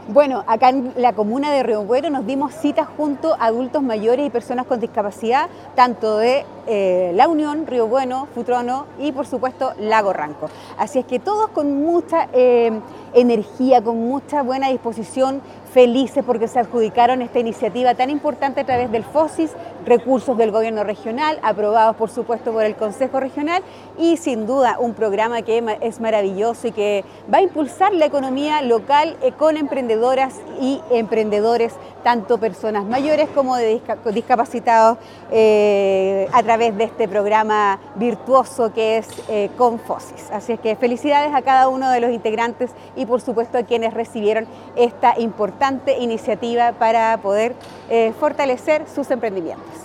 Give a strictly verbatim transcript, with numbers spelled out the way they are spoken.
Bueno, acá en la comuna de Río Bueno nos dimos cita junto a adultos mayores y personas con discapacidad, tanto de eh, La Unión, Río Bueno, Futrono y por supuesto Lago Ranco. Así es que todos con mucha eh, energía, con mucha buena disposición, felices porque se adjudicaron esta iniciativa tan importante a través del FOSIS, recursos del gobierno regional, aprobados por supuesto por el Consejo Regional y sin duda un programa que es maravilloso y que va a impulsar la economía local con emprendedores y emprendedores, tanto personas mayores como de disca discapacitados, eh, a través de este programa virtuoso que es eh, con FOSIS. Así es que felicidades a cada uno de los integrantes y por supuesto a quienes recibieron esta importante iniciativa para poder eh, fortalecer sus emprendimientos.